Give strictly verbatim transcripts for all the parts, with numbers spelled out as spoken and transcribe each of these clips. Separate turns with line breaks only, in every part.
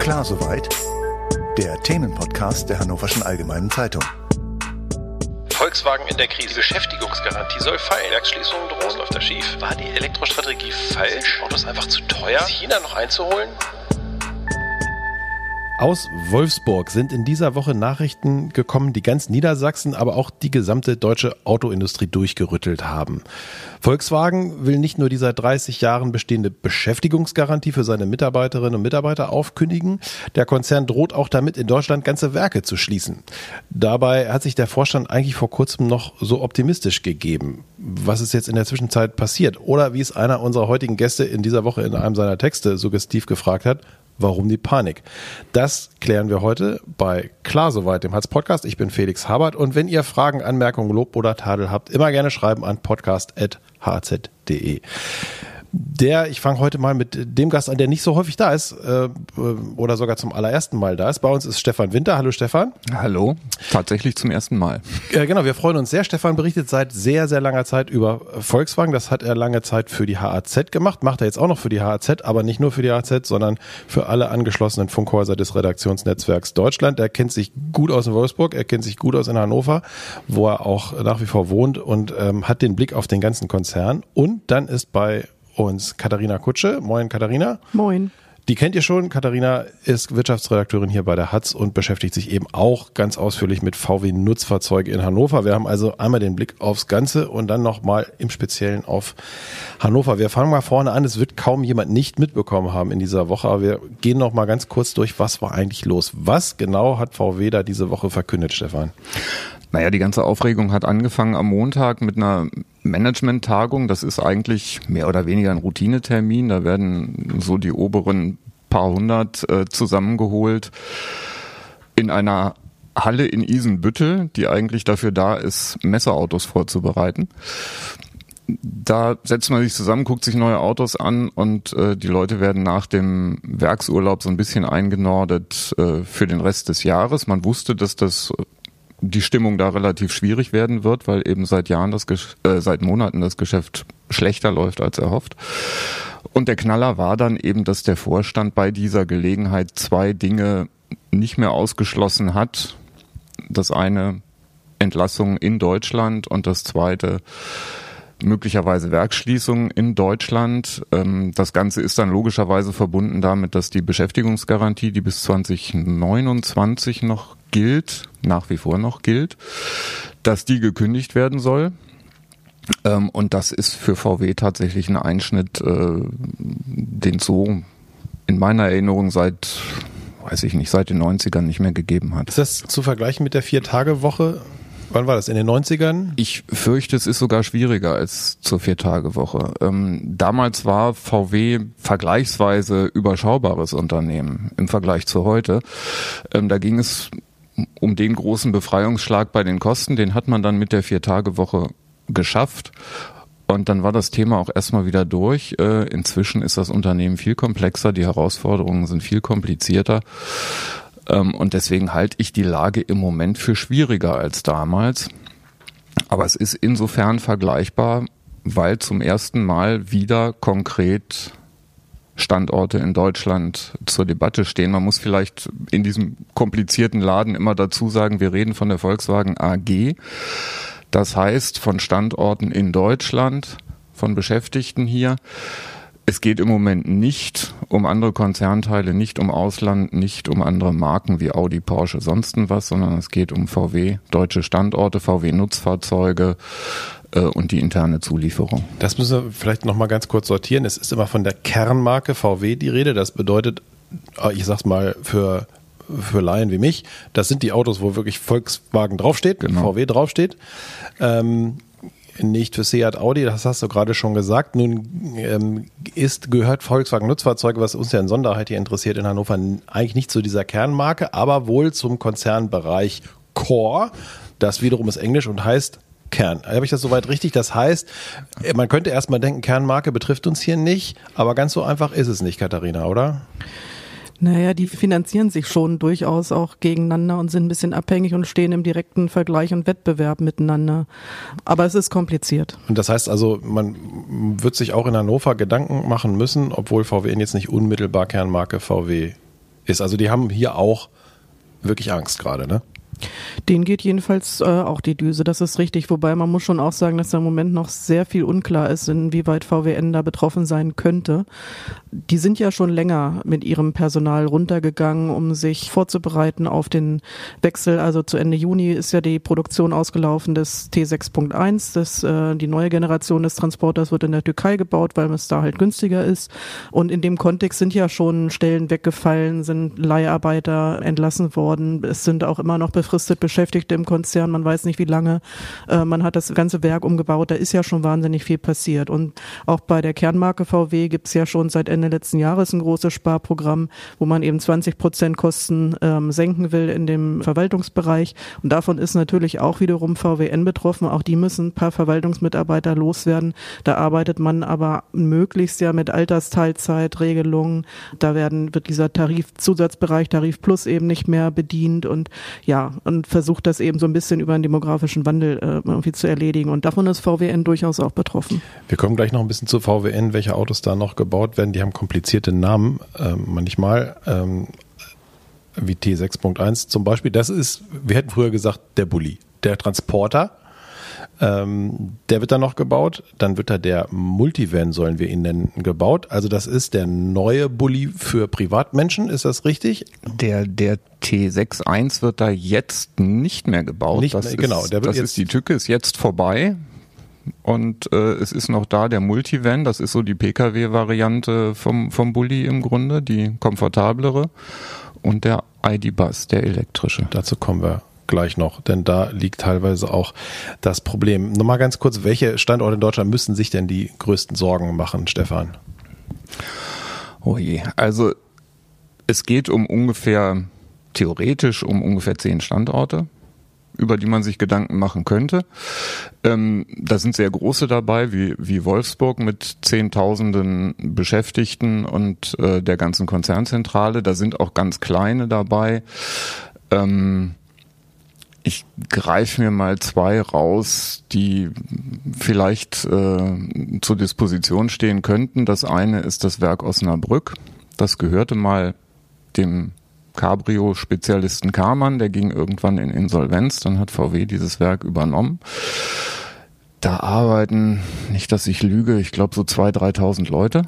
Klar soweit? Der Themenpodcast der Hannoverschen Allgemeinen Zeitung.
Volkswagen in der Krise. Die Beschäftigungsgarantie soll fallen. Werksschließungen drohen. Was läuft da schief? War die Elektrostrategie falsch? Autos einfach zu teuer? Ist China noch einzuholen?
Aus Wolfsburg sind in dieser Woche Nachrichten gekommen, die ganz Niedersachsen, aber auch die gesamte deutsche Autoindustrie durchgerüttelt haben. Volkswagen will nicht nur die seit dreißig Jahren bestehende Beschäftigungsgarantie für seine Mitarbeiterinnen und Mitarbeiter aufkündigen, der Konzern droht auch damit, in Deutschland ganze Werke zu schließen. Dabei hat sich der Vorstand eigentlich vor kurzem noch so optimistisch gegeben. Was ist jetzt in der Zwischenzeit passiert? Oder wie es einer unserer heutigen Gäste in dieser Woche in einem seiner Texte suggestiv gefragt hat: Warum die Panik? Das klären wir heute bei Klar soweit, dem Hatz-Podcast. Ich bin Felix Habert und wenn ihr Fragen, Anmerkungen, Lob oder Tadel habt, immer gerne schreiben an podcast punkt h z punkt d e. Der, ich fange heute mal mit dem Gast an, der nicht so häufig da ist äh, oder sogar zum allerersten Mal da ist. Bei uns ist Stefan Winter. Hallo Stefan.
Hallo, tatsächlich zum ersten Mal.
Äh, genau, wir freuen uns sehr. Stefan berichtet seit sehr, sehr langer Zeit über Volkswagen. Das hat er lange Zeit für die H A Z gemacht, macht er jetzt auch noch für die H A Z, aber nicht nur für die H A Z, sondern für alle angeschlossenen Funkhäuser des Redaktionsnetzwerks Deutschland. Er kennt sich gut aus in Wolfsburg, er kennt sich gut aus in Hannover, wo er auch nach wie vor wohnt und ähm, hat den Blick auf den ganzen Konzern. Und dann ist bei uns Katharina Kutsche. Moin Katharina.
Moin.
Die kennt ihr schon. Katharina ist Wirtschaftsredakteurin hier bei der Hatz und beschäftigt sich eben auch ganz ausführlich mit V W-Nutzfahrzeugen in Hannover. Wir haben also einmal den Blick aufs Ganze und dann nochmal im Speziellen auf Hannover. Wir fangen mal vorne an. Es wird kaum jemand nicht mitbekommen haben in dieser Woche, aber wir gehen noch mal ganz kurz durch, was war eigentlich los. Was genau hat V W da diese Woche verkündet, Stefan?
Naja, die ganze Aufregung hat angefangen am Montag mit einer Management-Tagung. Das ist eigentlich mehr oder weniger ein Routinetermin. Da werden so die oberen paar hundert äh, zusammengeholt in einer Halle in Isenbüttel, die eigentlich dafür da ist, Messeautos vorzubereiten. Da setzt man sich zusammen, guckt sich neue Autos an und äh, die Leute werden nach dem Werksurlaub so ein bisschen eingenordet äh, für den Rest des Jahres. Man wusste, dass das die Stimmung da relativ schwierig werden wird, weil eben seit Jahren das Gesch- äh, seit Monaten das Geschäft schlechter läuft als erhofft. Und der Knaller war dann eben, dass der Vorstand bei dieser Gelegenheit zwei Dinge nicht mehr ausgeschlossen hat. Das eine Entlassung in Deutschland und das zweite möglicherweise Werksschließungen in Deutschland. Das Ganze ist dann logischerweise verbunden damit, dass die Beschäftigungsgarantie, die bis zwanzig neunundzwanzig noch gilt, nach wie vor noch gilt, dass die gekündigt werden soll. Und das ist für V W tatsächlich ein Einschnitt, den es so in meiner Erinnerung seit, weiß ich nicht, seit den neunzigern nicht mehr gegeben hat.
Ist das zu vergleichen mit der Vier-Tage-Woche? Wann war das? In den neunzigern?
Ich fürchte, es ist sogar schwieriger als zur Vier-Tage-Woche. Ähm, damals war V W vergleichsweise überschaubares Unternehmen im Vergleich zu heute. Ähm, da ging es um den großen Befreiungsschlag bei den Kosten. Den hat man dann mit der Vier-Tage-Woche geschafft. Und dann war das Thema auch erstmal wieder durch. Äh, inzwischen ist das Unternehmen viel komplexer. Die Herausforderungen sind viel komplizierter. Und deswegen halte ich die Lage im Moment für schwieriger als damals. Aber es ist insofern vergleichbar, weil zum ersten Mal wieder konkret Standorte in Deutschland zur Debatte stehen. Man muss vielleicht in diesem komplizierten Laden immer dazu sagen, wir reden von der Volkswagen A G. Das heißt von Standorten in Deutschland, von Beschäftigten hier. Es geht im Moment nicht um andere Konzernteile, nicht um Ausland, nicht um andere Marken wie Audi, Porsche, sonst was, sondern es geht um V W, deutsche Standorte, V W-Nutzfahrzeuge äh, und die interne Zulieferung.
Das müssen wir vielleicht noch mal ganz kurz sortieren. Es ist immer von der Kernmarke V W die Rede. Das bedeutet, ich sag's mal für für Laien wie mich, das sind die Autos, wo wirklich Volkswagen draufsteht, genau. V W draufsteht. Ähm, Nicht für Seat Audi, das hast du gerade schon gesagt. Nun ähm, ist gehört Volkswagen Nutzfahrzeuge, was uns ja in Sonderheit hier interessiert in Hannover, eigentlich nicht zu dieser Kernmarke, aber wohl zum Konzernbereich Core. Das wiederum ist Englisch und heißt Kern. Habe ich das soweit richtig? Das heißt, man könnte erstmal denken, Kernmarke betrifft uns hier nicht, aber ganz so einfach ist es nicht, Katharina, oder?
Naja, die finanzieren sich schon durchaus auch gegeneinander und sind ein bisschen abhängig und stehen im direkten Vergleich und Wettbewerb miteinander. Aber es ist kompliziert.
Und das heißt also, man wird sich auch in Hannover Gedanken machen müssen, obwohl V W jetzt nicht unmittelbar Kernmarke V W ist. Also die haben hier auch wirklich Angst gerade, ne?
Denen geht jedenfalls äh, auch die Düse, das ist richtig. Wobei man muss schon auch sagen, dass da im Moment noch sehr viel unklar ist, inwieweit V W N da betroffen sein könnte. Die sind ja schon länger mit ihrem Personal runtergegangen, um sich vorzubereiten auf den Wechsel. Also zu Ende Juni ist ja die Produktion ausgelaufen des T sechs Punkt eins. Das, äh, die neue Generation des Transporters wird in der Türkei gebaut, weil es da halt günstiger ist. Und in dem Kontext sind ja schon Stellen weggefallen, sind Leiharbeiter entlassen worden. Es sind auch immer noch befristet Beschäftigte im Konzern. Man weiß nicht, wie lange. Äh, man hat das ganze Werk umgebaut. Da ist ja schon wahnsinnig viel passiert. Und auch bei der Kernmarke V W gibt es ja schon seit Ende letzten Jahres ein großes Sparprogramm, wo man eben zwanzig Prozent Kosten ähm, senken will in dem Verwaltungsbereich. Und davon ist natürlich auch wiederum V W N betroffen. Auch die müssen ein paar Verwaltungsmitarbeiter loswerden. Da arbeitet man aber möglichst ja mit Altersteilzeitregelungen. Da werden, wird dieser Tarifzusatzbereich, Tarif Plus eben nicht mehr bedient und ja, und versucht das eben so ein bisschen über den demografischen Wandel äh, irgendwie zu erledigen. Und davon ist V W N durchaus auch betroffen.
Wir kommen gleich noch ein bisschen zu V W N, welche Autos da noch gebaut werden. Die haben komplizierte Namen, ähm, manchmal, ähm, wie T sechs Punkt eins zum Beispiel. Das ist, wir hätten früher gesagt, der Bulli, der Transporter. Ähm, der wird dann noch gebaut. Dann wird da der Multivan, sollen wir ihn nennen, gebaut. Also das ist der neue Bulli für Privatmenschen, ist das richtig?
Der, der T sechs Punkt eins wird da jetzt nicht mehr gebaut.
Nicht,
das
genau,
ist,
der wird
das
jetzt
ist die Tücke, ist jetzt vorbei. Und äh, es ist noch da der Multivan, das ist so die Pkw-Variante vom, vom Bulli im Grunde, die komfortablere. Und der I D-Bus, der elektrische.
Dazu kommen wir gleich noch, denn da liegt teilweise auch das Problem. Nochmal ganz kurz, welche Standorte in Deutschland müssen sich denn die größten Sorgen machen, Stefan?
Oh je, also es geht um ungefähr, theoretisch um ungefähr zehn Standorte, über die man sich Gedanken machen könnte. Ähm, da sind sehr große dabei, wie, wie Wolfsburg mit Zehntausenden Beschäftigten und äh, der ganzen Konzernzentrale. Da sind auch ganz kleine dabei. Ähm, ich greife mir mal zwei raus, die vielleicht äh, zur Disposition stehen könnten. Das eine ist das Werk Osnabrück. Das gehörte mal dem Cabrio-Spezialisten Karmann, der ging irgendwann in Insolvenz, dann hat V W dieses Werk übernommen. Da arbeiten, nicht dass ich lüge, ich glaube so zweitausend, dreitausend Leute.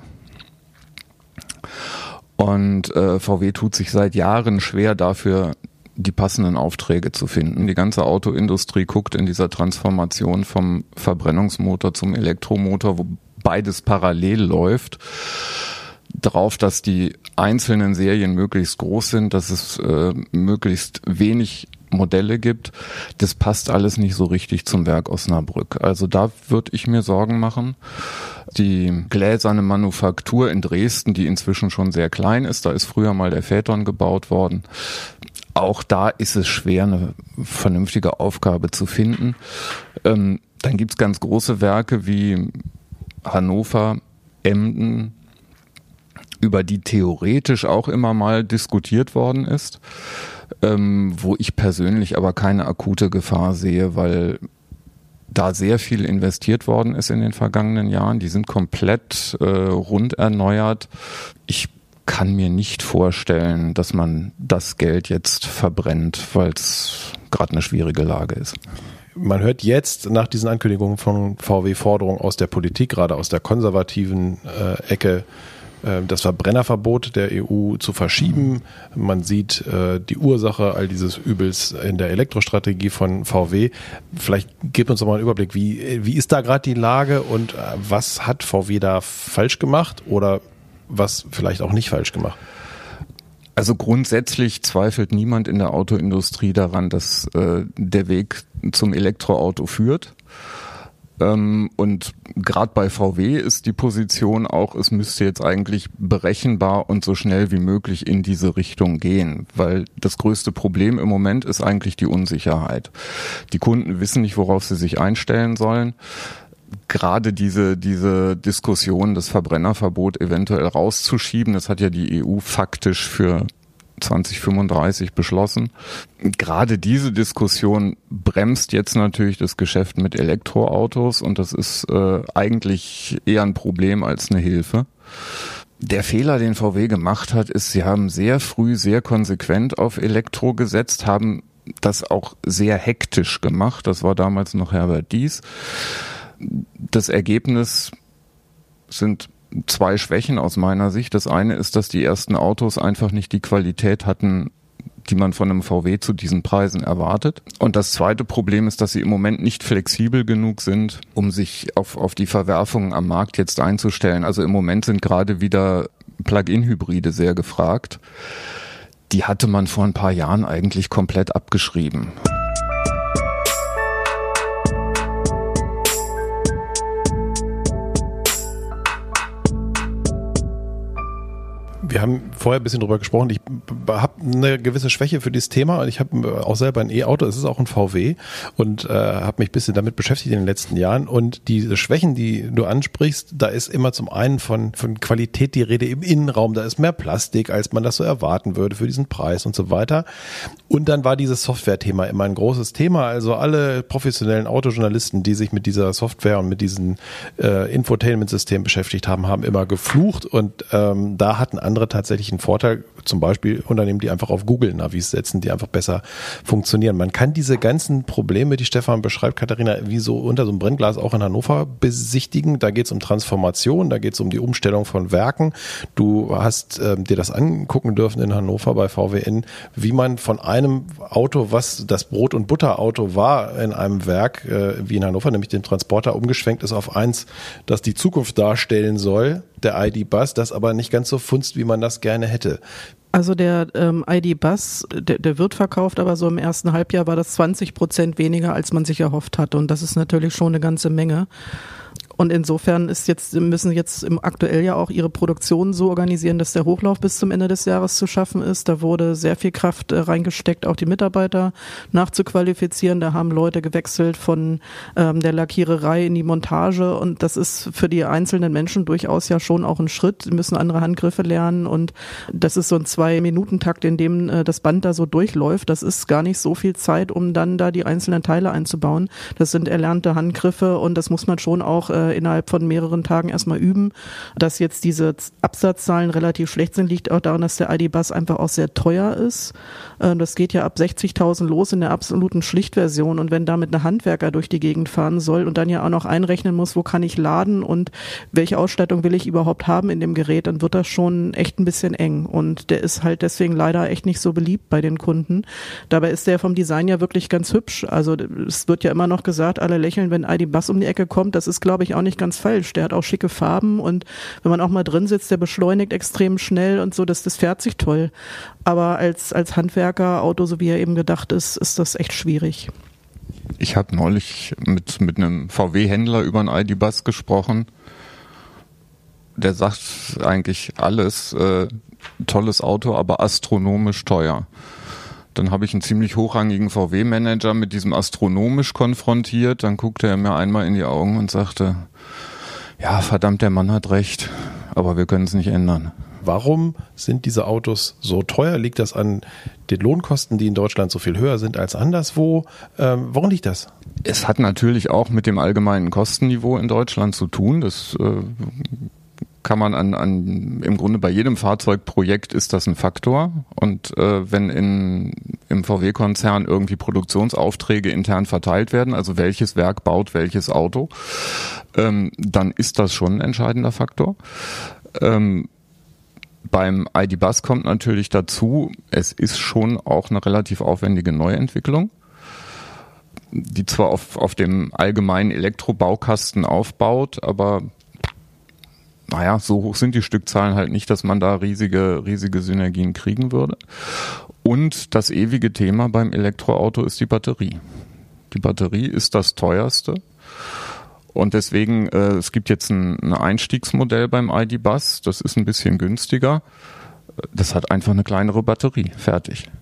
Und äh, V W tut sich seit Jahren schwer dafür, die passenden Aufträge zu finden. Die ganze Autoindustrie guckt in dieser Transformation vom Verbrennungsmotor zum Elektromotor, wo beides parallel läuft, drauf, dass die einzelnen Serien möglichst groß sind, dass es äh, möglichst wenig Modelle gibt. Das passt alles nicht so richtig zum Werk Osnabrück. Also da würde ich mir Sorgen machen. Die gläserne Manufaktur in Dresden, die inzwischen schon sehr klein ist, da ist früher mal der Phaeton gebaut worden. Auch da ist es schwer, eine vernünftige Aufgabe zu finden. Ähm, dann gibt's ganz große Werke wie Hannover, Emden, über die theoretisch auch immer mal diskutiert worden ist, ähm, wo ich persönlich aber keine akute Gefahr sehe, weil da sehr viel investiert worden ist in den vergangenen Jahren. Die sind komplett äh, rund erneuert. Ich kann mir nicht vorstellen, dass man das Geld jetzt verbrennt, weil es gerade eine schwierige Lage ist.
Man hört jetzt nach diesen Ankündigungen von V W Forderungen aus der Politik, gerade aus der konservativen äh, Ecke, das Verbrennerverbot der E U zu verschieben. Man sieht äh, die Ursache all dieses Übels in der Elektrostrategie von V W. Vielleicht gebt uns doch mal einen Überblick, wie, wie ist da gerade die Lage und äh, was hat V W da falsch gemacht oder was vielleicht auch nicht falsch gemacht?
Also grundsätzlich zweifelt niemand in der Autoindustrie daran, dass äh, der Weg zum Elektroauto führt. Und gerade bei V W ist die Position auch, es müsste jetzt eigentlich berechenbar und so schnell wie möglich in diese Richtung gehen, weil das größte Problem im Moment ist eigentlich die Unsicherheit. Die Kunden wissen nicht, worauf sie sich einstellen sollen. Gerade diese diese Diskussion, das Verbrennerverbot eventuell rauszuschieben, das hat ja die E U faktisch für zwanzig fünfunddreißig beschlossen. Gerade diese Diskussion bremst jetzt natürlich das Geschäft mit Elektroautos und das ist äh, eigentlich eher ein Problem als eine Hilfe. Der Fehler, den V W gemacht hat, ist, sie haben sehr früh, sehr konsequent auf Elektro gesetzt, haben das auch sehr hektisch gemacht. Das war damals noch Herbert Diess. Das Ergebnis sind zwei Schwächen aus meiner Sicht. Das eine ist, dass die ersten Autos einfach nicht die Qualität hatten, die man von einem V W zu diesen Preisen erwartet. Und das zweite Problem ist, dass sie im Moment nicht flexibel genug sind, um sich auf, auf die Verwerfungen am Markt jetzt einzustellen. Also im Moment sind gerade wieder Plug-in-Hybride sehr gefragt. Die hatte man vor ein paar Jahren eigentlich komplett abgeschrieben.
Wir haben vorher ein bisschen drüber gesprochen. Ich habe eine gewisse Schwäche für dieses Thema. Ich habe auch selber ein E-Auto. Es ist auch ein V W und äh, habe mich ein bisschen damit beschäftigt in den letzten Jahren. Und diese Schwächen, die du ansprichst, da ist immer zum einen von, von Qualität die Rede im Innenraum. Da ist mehr Plastik, als man das so erwarten würde für diesen Preis und so weiter. Und dann war dieses Software-Thema immer ein großes Thema. Also alle professionellen Autojournalisten, die sich mit dieser Software und mit diesem äh, Infotainment-System beschäftigt haben, haben immer geflucht. Und ähm, da hatten andere tatsächlich einen Vorteil, zum Beispiel Unternehmen, die einfach auf Google-Navis setzen, die einfach besser funktionieren. Man kann diese ganzen Probleme, die Stefan beschreibt, Katharina, wie so unter so einem Brennglas auch in Hannover besichtigen. Da geht es um Transformation, da geht es um die Umstellung von Werken. Du hast ähm, dir das angucken dürfen in Hannover bei V W N, wie man von einem Auto, was das Brot- und Butterauto war in einem Werk, äh, wie in Hannover, nämlich den Transporter, umgeschwenkt ist auf eins, das die Zukunft darstellen soll, der I D-Bus, das aber nicht ganz so funzt, wie man das gerne hätte.
Also der ähm, I D-Bus, der, der wird verkauft, aber so im ersten Halbjahr war das zwanzig Prozent weniger, als man sich erhofft hatte. Und das ist natürlich schon eine ganze Menge. Und insofern ist jetzt, müssen jetzt im aktuell ja auch ihre Produktion so organisieren, dass der Hochlauf bis zum Ende des Jahres zu schaffen ist. Da wurde sehr viel Kraft äh, reingesteckt, auch die Mitarbeiter nachzuqualifizieren. Da haben Leute gewechselt von ähm, der Lackiererei in die Montage. Und das ist für die einzelnen Menschen durchaus ja schon auch ein Schritt. Sie müssen andere Handgriffe lernen. Und das ist so ein Zwei-Minuten-Takt, in dem äh, das Band da so durchläuft. Das ist gar nicht so viel Zeit, um dann da die einzelnen Teile einzubauen. Das sind erlernte Handgriffe und das muss man schon auch äh, innerhalb von mehreren Tagen erstmal üben. Dass jetzt diese Absatzzahlen relativ schlecht sind, liegt auch daran, dass der I D-Bus einfach auch sehr teuer ist. Das geht ja ab sechzigtausend los in der absoluten Schlichtversion und wenn damit eine Handwerker durch die Gegend fahren soll und dann ja auch noch einrechnen muss, wo kann ich laden und welche Ausstattung will ich überhaupt haben in dem Gerät, dann wird das schon echt ein bisschen eng und der ist halt deswegen leider echt nicht so beliebt bei den Kunden. Dabei ist der vom Design ja wirklich ganz hübsch. Also es wird ja immer noch gesagt, alle lächeln, wenn I D-Bus um die Ecke kommt. Das ist, glaube ich, auch nicht ganz falsch. Der hat auch schicke Farben und wenn man auch mal drin sitzt, der beschleunigt extrem schnell und so, das, das fährt sich toll. Aber als, als Handwerker-Auto, so wie er eben gedacht ist, ist das echt schwierig.
Ich habe neulich mit, mit einem V W-Händler über einen I D-Bus gesprochen. Der sagt eigentlich alles, äh, tolles Auto, aber astronomisch teuer. Dann habe ich einen ziemlich hochrangigen V W-Manager mit diesem astronomisch konfrontiert. Dann guckte er mir einmal in die Augen und sagte, ja, verdammt, der Mann hat recht, aber wir können es nicht ändern.
Warum sind diese Autos so teuer? Liegt das an den Lohnkosten, die in Deutschland so viel höher sind als anderswo? Ähm, woran liegt das?
Es hat natürlich auch mit dem allgemeinen Kostenniveau in Deutschland zu tun. Das äh, kann man an, an, im Grunde bei jedem Fahrzeugprojekt ist das ein Faktor. Und äh, wenn in, im V W-Konzern irgendwie Produktionsaufträge intern verteilt werden, also welches Werk baut welches Auto, ähm, dann ist das schon ein entscheidender Faktor. Ähm, Beim I D-Bus kommt natürlich dazu, es ist schon auch eine relativ aufwendige Neuentwicklung, die zwar auf, auf dem allgemeinen Elektrobaukasten aufbaut, aber naja, so hoch sind die Stückzahlen halt nicht, dass man da riesige, riesige Synergien kriegen würde. Und das ewige Thema beim Elektroauto ist die Batterie. Die Batterie ist das teuerste. Und deswegen, äh, es gibt jetzt ein, ein Einstiegsmodell beim I D-Bus, das ist ein bisschen günstiger. Das hat einfach eine kleinere Batterie, fertig.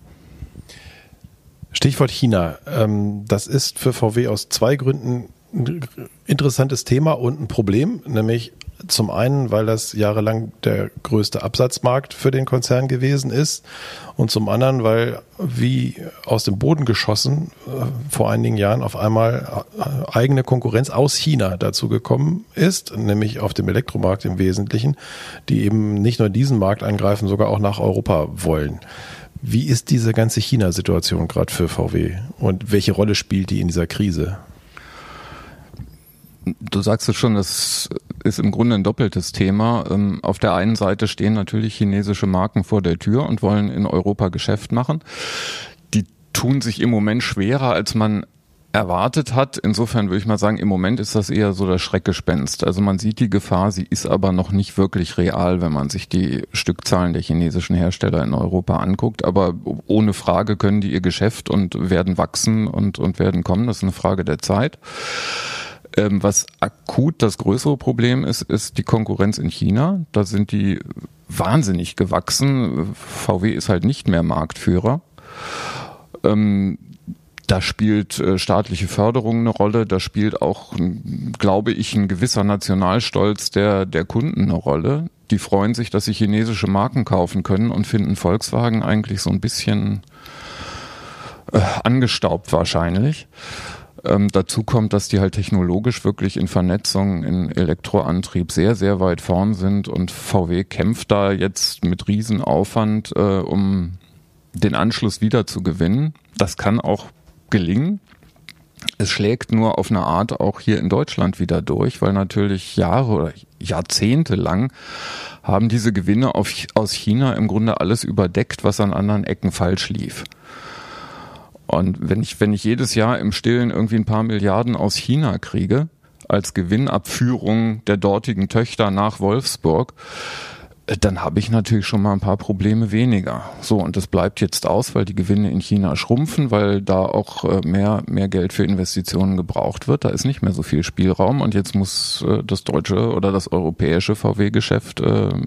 Stichwort China. Ähm, das ist für V W aus zwei Gründen ein interessantes Thema und ein Problem, nämlich Zum einen, weil das jahrelang der größte Absatzmarkt für den Konzern gewesen ist und zum anderen, weil wie aus dem Boden geschossen vor einigen Jahren auf einmal eigene Konkurrenz aus China dazu gekommen ist, nämlich auf dem Elektromarkt im Wesentlichen, die eben nicht nur diesen Markt angreifen, sogar auch nach Europa wollen. Wie ist diese ganze China-Situation gerade für V W und welche Rolle spielt die in dieser Krise?
Du sagst es schon, das ist im Grunde ein doppeltes Thema. Auf der einen Seite stehen natürlich chinesische Marken vor der Tür und wollen in Europa Geschäft machen. Die tun sich im Moment schwerer, als man erwartet hat. Insofern würde ich mal sagen, im Moment ist das eher so das Schreckgespenst. Also man sieht die Gefahr, sie ist aber noch nicht wirklich real, wenn man sich die Stückzahlen der chinesischen Hersteller in Europa anguckt. Aber ohne Frage können die ihr Geschäft und werden wachsen und, und werden kommen. Das ist eine Frage der Zeit. Was akut das größere Problem ist, ist die Konkurrenz in China. Da sind die wahnsinnig gewachsen. V W ist halt nicht mehr Marktführer. Ähm, da spielt äh, staatliche Förderung eine Rolle. Da spielt auch, glaube ich, ein gewisser Nationalstolz der, der Kunden eine Rolle. Die freuen sich, dass sie chinesische Marken kaufen können und finden Volkswagen eigentlich so ein bisschen äh, angestaubt wahrscheinlich. Ähm, dazu kommt, dass die halt technologisch wirklich in Vernetzung, in Elektroantrieb sehr, sehr weit vorn sind und V W kämpft da jetzt mit Riesenaufwand, äh, um den Anschluss wieder zu gewinnen. Das kann auch gelingen. Es schlägt nur auf eine Art auch hier in Deutschland wieder durch, weil natürlich Jahre oder Jahrzehnte lang haben diese Gewinne auf, aus China im Grunde alles überdeckt, was an anderen Ecken falsch lief. Und wenn ich, wenn ich jedes Jahr im Stillen irgendwie ein paar Milliarden aus China kriege, als Gewinnabführung der dortigen Töchter nach Wolfsburg, dann habe ich natürlich schon mal ein paar Probleme weniger. So, und das bleibt jetzt aus, weil die Gewinne in China schrumpfen, weil da auch mehr, mehr Geld für Investitionen gebraucht wird. Da ist nicht mehr so viel Spielraum und jetzt muss das deutsche oder das europäische V W-Geschäft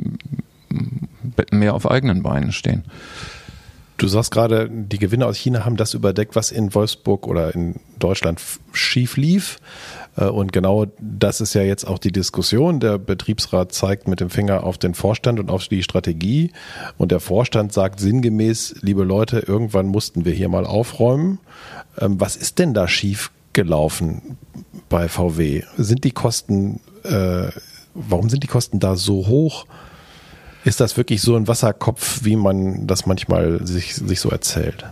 mehr auf eigenen Beinen stehen.
Du sagst gerade, die Gewinne aus China haben das überdeckt, was in Wolfsburg oder in Deutschland schief lief. Und genau das ist ja jetzt auch die Diskussion. Der Betriebsrat zeigt mit dem Finger auf den Vorstand und auf die Strategie. Und der Vorstand sagt sinngemäß, liebe Leute, irgendwann mussten wir hier mal aufräumen. Was ist denn da schief gelaufen bei V W? Sind die Kosten, äh, warum sind die Kosten da so hoch? Ist das wirklich so ein Wasserkopf, wie man das manchmal sich, sich so erzählt?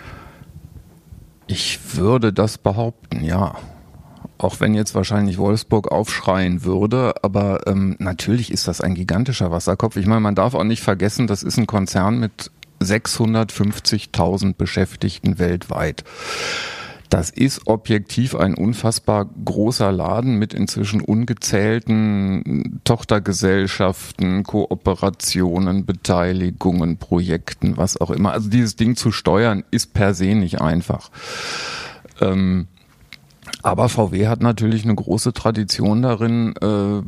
Ich würde das behaupten, ja. Auch wenn jetzt wahrscheinlich Wolfsburg aufschreien würde, aber ähm, natürlich ist das ein gigantischer Wasserkopf. Ich meine, man darf auch nicht vergessen, das ist ein Konzern mit sechshundertfünfzigtausend Beschäftigten weltweit. Das ist objektiv ein unfassbar großer Laden mit inzwischen ungezählten Tochtergesellschaften, Kooperationen, Beteiligungen, Projekten, was auch immer. Also dieses Ding zu steuern ist per se nicht einfach. Ähm, aber V W hat natürlich eine große Tradition darin, äh,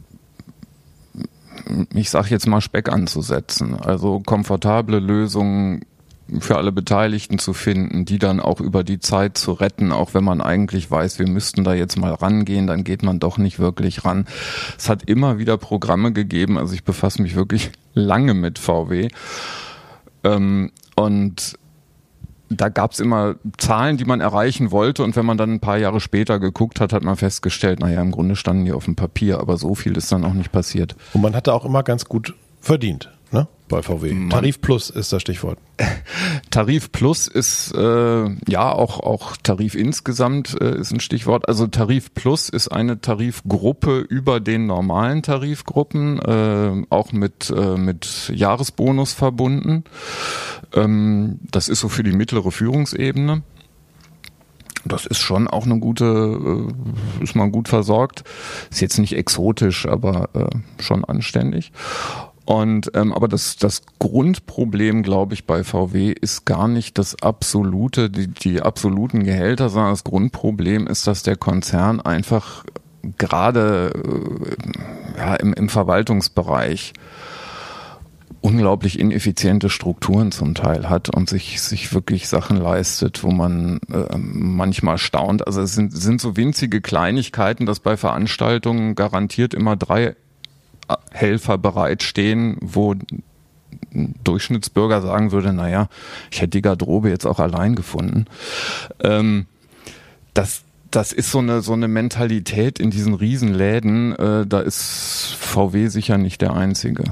ich sag jetzt mal Speck anzusetzen. Also komfortable Lösungen für alle Beteiligten zu finden, die dann auch über die Zeit zu retten, auch wenn man eigentlich weiß, wir müssten da jetzt mal rangehen, dann geht man doch nicht wirklich ran. Es hat immer wieder Programme gegeben, also ich befasse mich wirklich lange mit V W ähm, und da gab es immer Zahlen, die man erreichen wollte und wenn man dann ein paar Jahre später geguckt hat, hat man festgestellt, naja, im Grunde standen die auf dem Papier, aber so viel ist dann auch nicht passiert.
Und man hatte auch immer ganz gut verdient, ne? Bei V W. Tarif Plus ist das Stichwort.
Tarif Plus ist äh, ja auch auch Tarif insgesamt äh, ist ein Stichwort. Also Tarif Plus ist eine Tarifgruppe über den normalen Tarifgruppen, äh, auch mit äh, mit Jahresbonus verbunden. Ähm, das ist so für die mittlere Führungsebene. Das ist schon auch eine gute, äh, ist man gut versorgt. Ist jetzt nicht exotisch, aber äh, schon anständig. Und ähm, aber das das Grundproblem, glaube ich, bei V W ist gar nicht das absolute, die die absoluten Gehälter, sondern das Grundproblem ist, dass der Konzern einfach gerade äh, ja im im Verwaltungsbereich unglaublich ineffiziente Strukturen zum Teil hat und sich sich wirklich Sachen leistet, wo man äh, manchmal staunt. Also es sind sind so winzige Kleinigkeiten, dass bei Veranstaltungen garantiert immer drei Helfer bereitstehen, wo ein Durchschnittsbürger sagen würde, naja, ich hätte die Garderobe jetzt auch allein gefunden. Ähm, das, das ist so eine, so eine Mentalität in diesen Riesenläden, äh, da ist V W sicher nicht der einzige.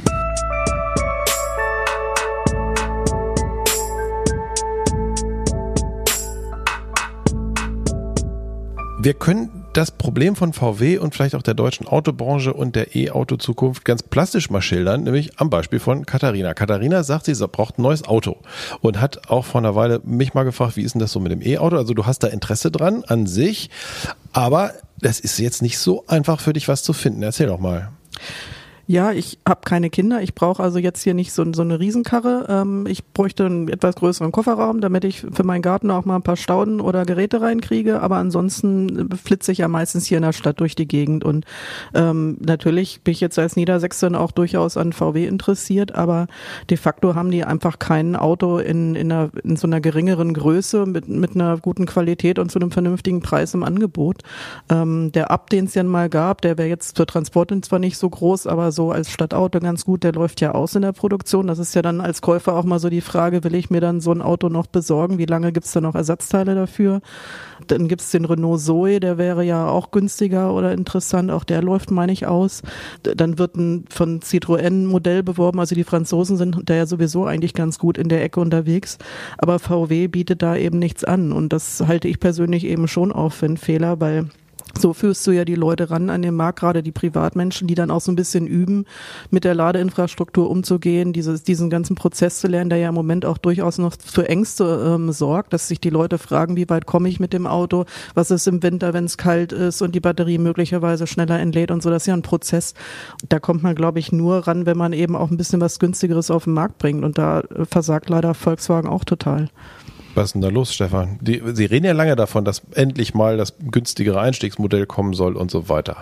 Wir können das Problem von V W und vielleicht auch der deutschen Autobranche und der E-Auto-Zukunft ganz plastisch mal schildern, nämlich am Beispiel von Katharina. Katharina sagt, sie braucht ein neues Auto und hat auch vor einer Weile mich mal gefragt, wie ist denn das so mit dem E-Auto? Also du hast da Interesse dran an sich, aber das ist jetzt nicht so einfach für dich, was zu finden. Erzähl doch mal.
Ja, ich habe keine Kinder. Ich brauche also jetzt hier nicht so, so eine Riesenkarre. Ähm, ich bräuchte einen etwas größeren Kofferraum, damit ich für meinen Garten auch mal ein paar Stauden oder Geräte reinkriege. Aber ansonsten flitze ich ja meistens hier in der Stadt durch die Gegend. Und ähm, natürlich bin ich jetzt als Niedersächsin auch durchaus an V W interessiert. Aber de facto haben die einfach kein Auto in, in, einer, in so einer geringeren Größe mit, mit einer guten Qualität und zu einem vernünftigen Preis im Angebot. Ähm, der Up, den es ja mal gab, der wäre jetzt für Transporte zwar nicht so groß, aber so als Stadtauto ganz gut, der läuft ja aus in der Produktion. Das ist ja dann als Käufer auch mal so die Frage, will ich mir dann so ein Auto noch besorgen? Wie lange gibt's da noch Ersatzteile dafür? Dann gibt's den Renault Zoe, der wäre ja auch günstiger oder interessant. Auch der läuft, meine ich, aus. Dann wird ein von Citroën Modell beworben. Also die Franzosen sind da ja sowieso eigentlich ganz gut in der Ecke unterwegs. Aber V W bietet da eben nichts an. Und das halte ich persönlich eben schon auch für einen Fehler, weil so führst du ja die Leute ran an den Markt, gerade die Privatmenschen, die dann auch so ein bisschen üben, mit der Ladeinfrastruktur umzugehen, dieses, diesen ganzen Prozess zu lernen, der ja im Moment auch durchaus noch für Ängste ähm, sorgt, dass sich die Leute fragen, wie weit komme ich mit dem Auto, was ist im Winter, wenn es kalt ist und die Batterie möglicherweise schneller entlädt und so. Das ist ja ein Prozess. Da kommt man, glaube ich, nur ran, wenn man eben auch ein bisschen was Günstigeres auf den Markt bringt. Und da versagt leider Volkswagen auch total.
Was ist denn da los, Stefan? Die, Sie reden ja lange davon, dass endlich mal das günstigere Einstiegsmodell kommen soll und so weiter.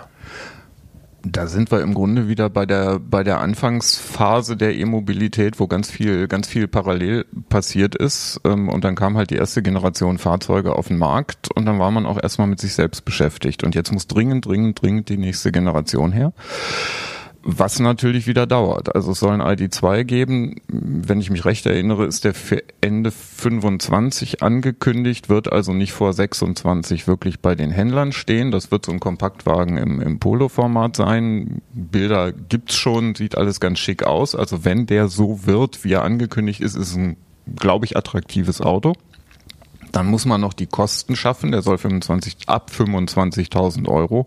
Da sind wir im Grunde wieder bei der bei der Anfangsphase der E-Mobilität, wo ganz viel ganz viel parallel passiert ist. Und dann kam halt die erste Generation Fahrzeuge auf den Markt und dann war man auch erstmal mit sich selbst beschäftigt. Und jetzt muss dringend, dringend, dringend die nächste Generation her. Was natürlich wieder dauert. Also es soll ein I D zwei geben. Wenn ich mich recht erinnere, ist der für Ende fünfundzwanzig angekündigt, wird also nicht vor sechsundzwanzig wirklich bei den Händlern stehen. Das wird so ein Kompaktwagen im, im Polo-Format sein. Bilder gibt's schon, sieht alles ganz schick aus. Also wenn der so wird, wie er angekündigt ist, ist es ein, glaube ich, attraktives Auto. Dann muss man noch die Kosten schaffen. Der soll fünfundzwanzig, ab fünfundzwanzigtausend Euro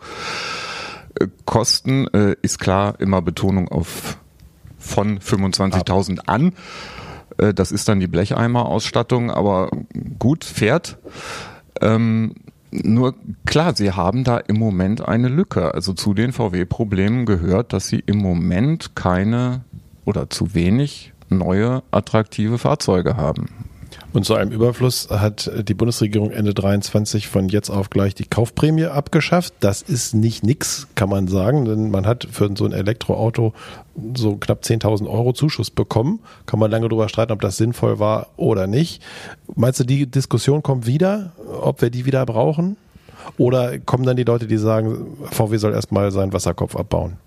Kosten, äh, ist klar, immer Betonung auf von fünfundzwanzigtausend an. Äh, das ist dann die Blecheimerausstattung, aber gut, fährt. Ähm, nur klar, sie haben da im Moment eine Lücke. Also zu den V W-Problemen gehört, dass sie im Moment keine oder zu wenig neue, attraktive Fahrzeuge haben.
Und zu einem Überfluss hat die Bundesregierung Ende dreiundzwanzig von jetzt auf gleich die Kaufprämie abgeschafft. Das ist nicht nix, kann man sagen, denn man hat für so ein Elektroauto so knapp zehntausend Euro Zuschuss bekommen. Kann man lange darüber streiten, ob das sinnvoll war oder nicht. Meinst du, die Diskussion kommt wieder, ob wir die wieder brauchen? Oder kommen dann die Leute, die sagen, V W soll erstmal seinen Wasserkopf abbauen?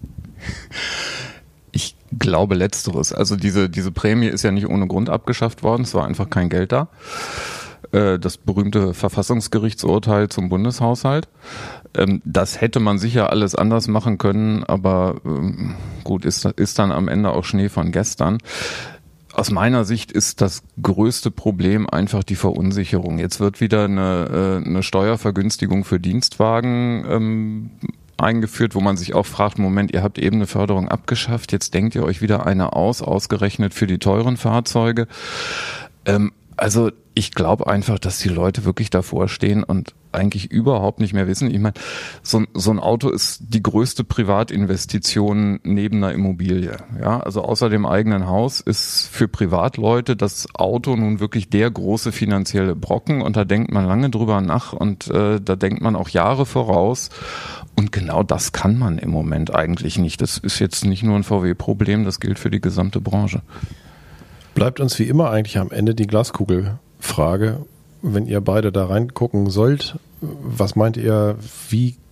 Ich glaube Letzteres. Also diese diese Prämie ist ja nicht ohne Grund abgeschafft worden. Es war einfach kein Geld da. Das berühmte Verfassungsgerichtsurteil zum Bundeshaushalt. Das hätte man sicher alles anders machen können, aber gut, ist, ist dann am Ende auch Schnee von gestern. Aus meiner Sicht ist das größte Problem einfach die Verunsicherung. Jetzt wird wieder eine, eine Steuervergünstigung für Dienstwagen ähm, eingeführt, wo man sich auch fragt, Moment, ihr habt eben eine Förderung abgeschafft, jetzt denkt ihr euch wieder eine aus, ausgerechnet für die teuren Fahrzeuge. Ähm, also ich glaube einfach, dass die Leute wirklich davor stehen und eigentlich überhaupt nicht mehr wissen. Ich meine, so, so ein Auto ist die größte Privatinvestition neben einer Immobilie. Ja, also außer dem eigenen Haus ist für Privatleute das Auto nun wirklich der große finanzielle Brocken und da denkt man lange drüber nach und äh, da denkt man auch Jahre voraus. Und genau das kann man im Moment eigentlich nicht. Das ist jetzt nicht nur ein V W-Problem, das gilt für die gesamte Branche.
Bleibt uns wie immer eigentlich am Ende die Glaskugelfrage. Wenn ihr beide da reingucken sollt, was meint ihr, wie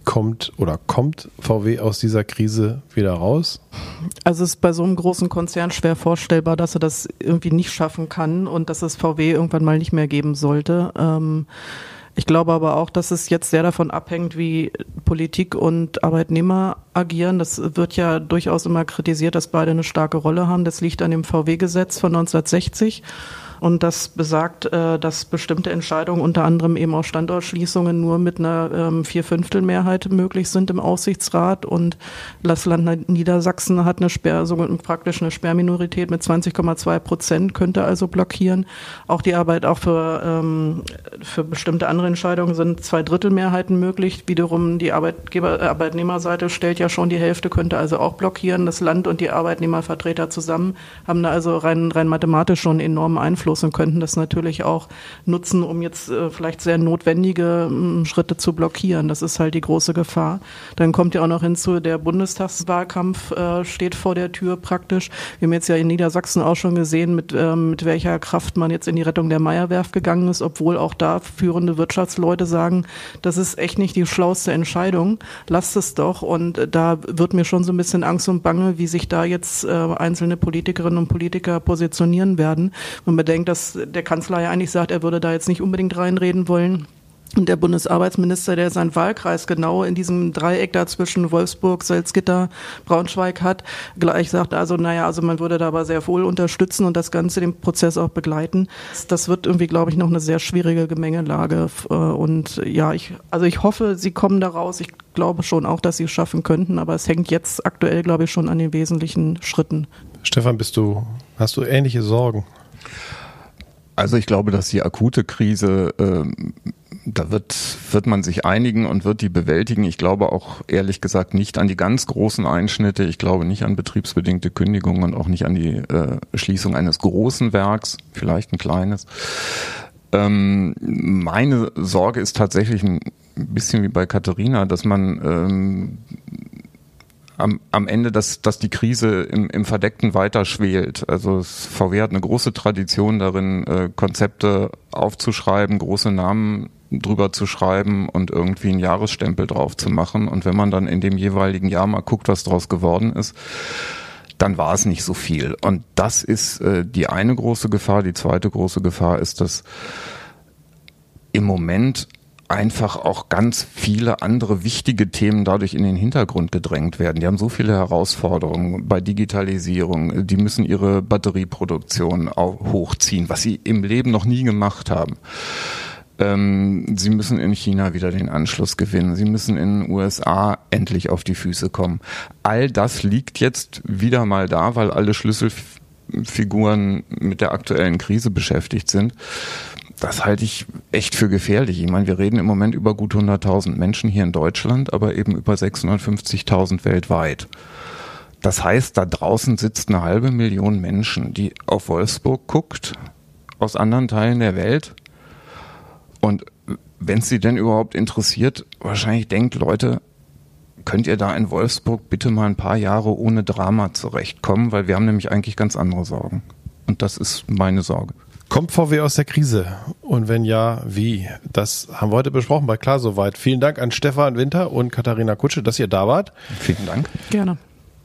kommt oder kommt V W aus dieser Krise wieder raus?
Also es ist bei so einem großen Konzern schwer vorstellbar, dass er das irgendwie nicht schaffen kann und dass es V W irgendwann mal nicht mehr geben sollte. Ähm, ich glaube aber auch, dass es jetzt sehr davon abhängt, wie Politik und Arbeitnehmer agieren. Das wird ja durchaus immer kritisiert, dass beide eine starke Rolle haben. Das liegt an dem V W-Gesetz von neunzehnhundertsechzig. Und das besagt, dass bestimmte Entscheidungen, unter anderem eben auch Standortschließungen, nur mit einer ähm, Vierfünftelmehrheit möglich sind im Aufsichtsrat. Und das Land Niedersachsen hat eine Sperr, so praktisch eine Sperrminorität mit zwanzig Komma zwei Prozent, könnte also blockieren. Auch die Arbeit, auch für, ähm, für bestimmte andere Entscheidungen sind Zweidrittelmehrheiten möglich. Wiederum die Arbeitgeber, äh, Arbeitnehmerseite stellt ja schon die Hälfte, könnte also auch blockieren. Das Land und die Arbeitnehmervertreter zusammen haben da also rein, rein mathematisch schon einen enormen Einfluss und könnten das natürlich auch nutzen, um jetzt äh, vielleicht sehr notwendige äh, Schritte zu blockieren. Das ist halt die große Gefahr. Dann kommt ja auch noch hinzu, der Bundestagswahlkampf äh, steht vor der Tür praktisch. Wir haben jetzt ja in Niedersachsen auch schon gesehen, mit, äh, mit welcher Kraft man jetzt in die Rettung der Meyer-Werft gegangen ist, obwohl auch da führende Wirtschaftsleute sagen, das ist echt nicht die schlauste Entscheidung, lasst es doch. Und äh, da wird mir schon so ein bisschen Angst und Bange, wie sich da jetzt äh, einzelne Politikerinnen und Politiker positionieren werden. Wenn man denkt, dass der Kanzler ja eigentlich sagt, er würde da jetzt nicht unbedingt reinreden wollen. Und der Bundesarbeitsminister, der seinen Wahlkreis genau in diesem Dreieck da zwischen Wolfsburg, Salzgitter, Braunschweig hat, gleich sagt also, naja, also man würde da aber sehr wohl unterstützen und das Ganze, den Prozess auch begleiten. Das wird irgendwie, glaube ich, noch eine sehr schwierige Gemengelage. Und ja, ich, also ich hoffe, sie kommen da raus. Ich glaube schon auch, dass sie es schaffen könnten, aber es hängt jetzt aktuell, glaube ich, schon an den wesentlichen Schritten.
Stefan, bist du, hast du ähnliche Sorgen?
Also ich glaube, dass die akute Krise, äh, da wird, wird man sich einigen und wird die bewältigen. Ich glaube auch ehrlich gesagt nicht an die ganz großen Einschnitte. Ich glaube nicht an betriebsbedingte Kündigungen und auch nicht an die äh, Schließung eines großen Werks, vielleicht ein kleines. Ähm, meine Sorge ist tatsächlich ein bisschen wie bei Katharina, dass man ähm, Am, am Ende, dass, dass die Krise im, im Verdeckten weiter schwelt. Also das V W hat eine große Tradition darin, äh, Konzepte aufzuschreiben, große Namen drüber zu schreiben und irgendwie einen Jahresstempel drauf zu machen. Und wenn man dann in dem jeweiligen Jahr mal guckt, was daraus geworden ist, dann war es nicht so viel. Und das ist äh, die eine große Gefahr. Die zweite große Gefahr ist, dass im Moment einfach auch ganz viele andere wichtige Themen dadurch in den Hintergrund gedrängt werden. Die haben so viele Herausforderungen bei Digitalisierung. Die müssen ihre Batterieproduktion auch hochziehen, was sie im Leben noch nie gemacht haben. Ähm, sie müssen in China wieder den Anschluss gewinnen. Sie müssen in den U S A endlich auf die Füße kommen. All das liegt jetzt wieder mal da, weil alle Schlüsselfiguren mit der aktuellen Krise beschäftigt sind. Das halte ich echt für gefährlich. Ich meine, wir reden im Moment über gut hunderttausend Menschen hier in Deutschland, aber eben über sechshundertfünfzigtausend weltweit. Das heißt, da draußen sitzt eine halbe Million Menschen, die auf Wolfsburg guckt, aus anderen Teilen der Welt. Und wenn es sie denn überhaupt interessiert, wahrscheinlich denkt, Leute, könnt ihr da in Wolfsburg bitte mal ein paar Jahre ohne Drama zurechtkommen, weil wir haben nämlich eigentlich ganz andere Sorgen. Und das ist meine Sorge.
Kommt V W aus der Krise? Und wenn ja, wie? Das haben wir heute besprochen bei Klar Soweit. Vielen Dank an Stefan Winter und Katharina Kutsche, dass ihr da wart.
Vielen Dank.
Gerne.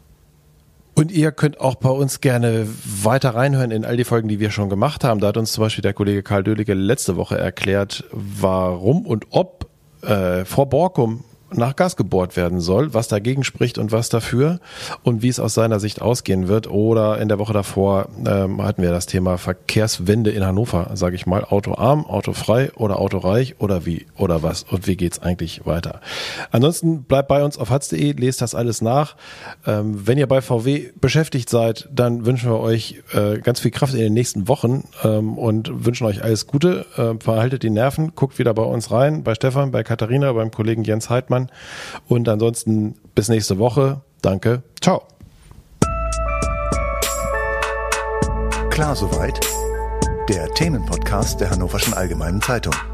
Und ihr könnt auch bei uns gerne weiter reinhören in all die Folgen, die wir schon gemacht haben. Da hat uns zum Beispiel der Kollege Karl Döhlige letzte Woche erklärt, warum und ob äh, vor Borkum nach Gas gebohrt werden soll, was dagegen spricht und was dafür und wie es aus seiner Sicht ausgehen wird. Oder in der Woche davor ähm, hatten wir das Thema Verkehrswende in Hannover, sage ich mal, autoarm, autofrei oder autoreich oder wie oder was und wie geht's eigentlich weiter. Ansonsten bleibt bei uns auf hatz punkt de, lest das alles nach. Ähm, wenn ihr bei V W beschäftigt seid, dann wünschen wir euch äh, ganz viel Kraft in den nächsten Wochen ähm, und wünschen euch alles Gute. Äh, verhaltet die Nerven, guckt wieder bei uns rein, bei Stefan, bei Katharina, beim Kollegen Jens Heidmann. Und ansonsten bis nächste Woche. Danke. Ciao.
Klar soweit. Der Themenpodcast der Hannoverschen Allgemeinen Zeitung.